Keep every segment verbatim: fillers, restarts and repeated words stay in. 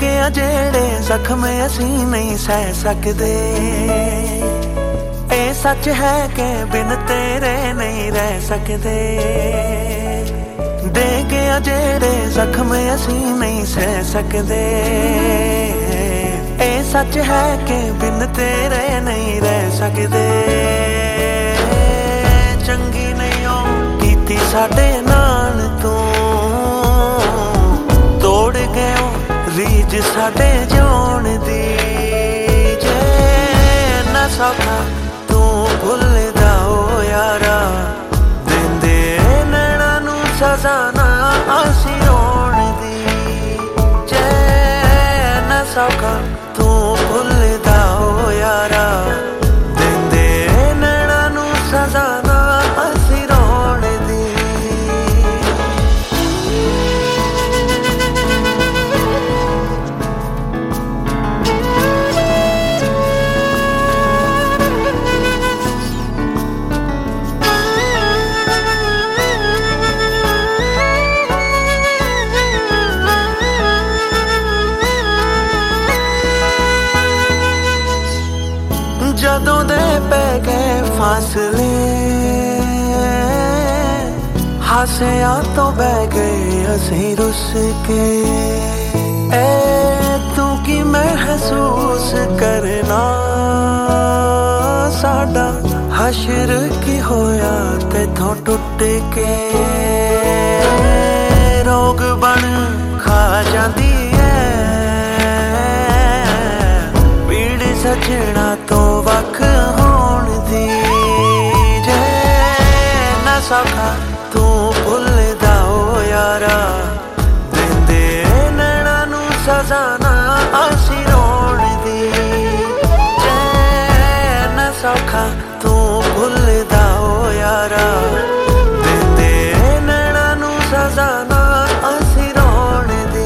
गया जेड़े जख्म असी नहीं सह सकते। ए सच है कि बिन तेरे नहीं रह सकते। दे गया जेड़े जख्म असी नहीं सह सकते। ए सच है कि बिन तेरे नहीं रह सकते। चंगी नहीं हो कीती साडे नाल तू, तोड़ गए रीज साडे जिउण दी। जे ना सौखा तू भुलदा हो यारा, देंदे नैना नू सजा ना असी रोण दी। जे ना सौखा तू भुलदा हो यारा, देंदे नैना नू सजा ना असी रोण दी। जदों दे पै गए फासले, हासिया तो बह गए असी रुस के। ए तू की महसूस करना, साडा हशर की होया तेथों टुट के। रोग बन खा जाती है पीड़ सजना तो वख होण दी। जे ना सौखा तू भुलदा हो यारा, देंदे नैना नू सजा ना असी रोण दी। जे ना सौखा तू भुलदा हो यारा, देंदे नैना नू सजा ना असी रोण दी।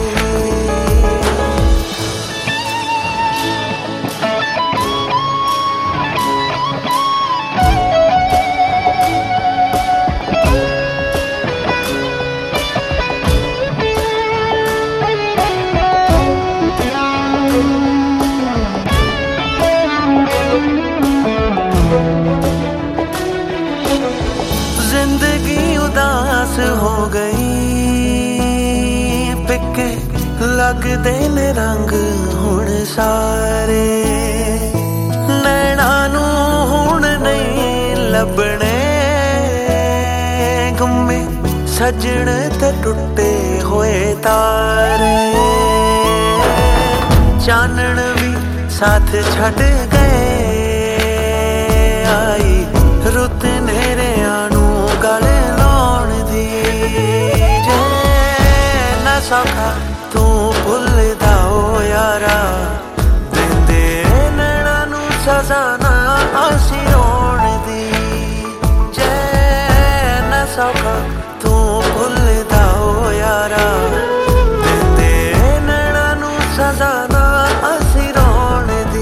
जिंदगी उदास हो गई, फिक्के लगदे ने रंग हुण सारे। नैना नू हुण नहीं लभणे गुम्मे सजण ते टुटे होए तारे। चानण भी साथ छड़ गए, आई रुत नेरे आनू गल लाउण दी। जे ना सौखा तू भुलदा हो यारा, देंदे नैना नू सजा ना असी रोण दी। जे ना सौखा तू भुलदा हो यारा, देंदे नैना नू सजा ना असी रोण दी।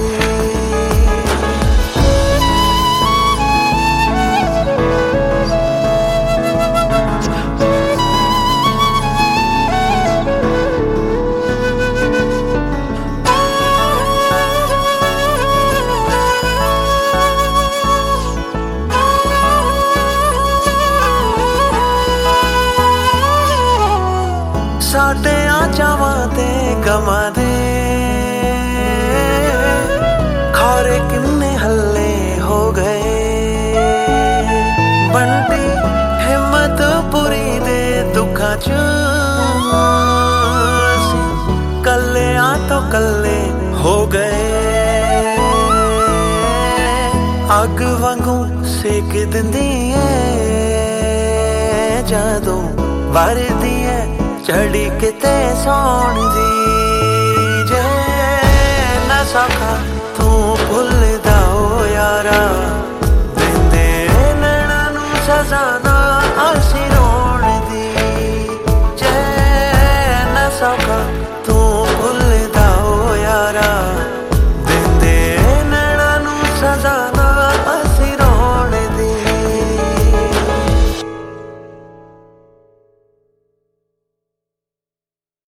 साडे आचावां ते गवां दे खारे किन्ने हल्ले हो गए। बंटी हिम्मत पूरी दे दुखां च, कल्ले आ तो कल्ले हो गए। अग वांगू सेक दिंदी है जदों वरदी है चढ़ी किते सौण दी। जे ना सौखा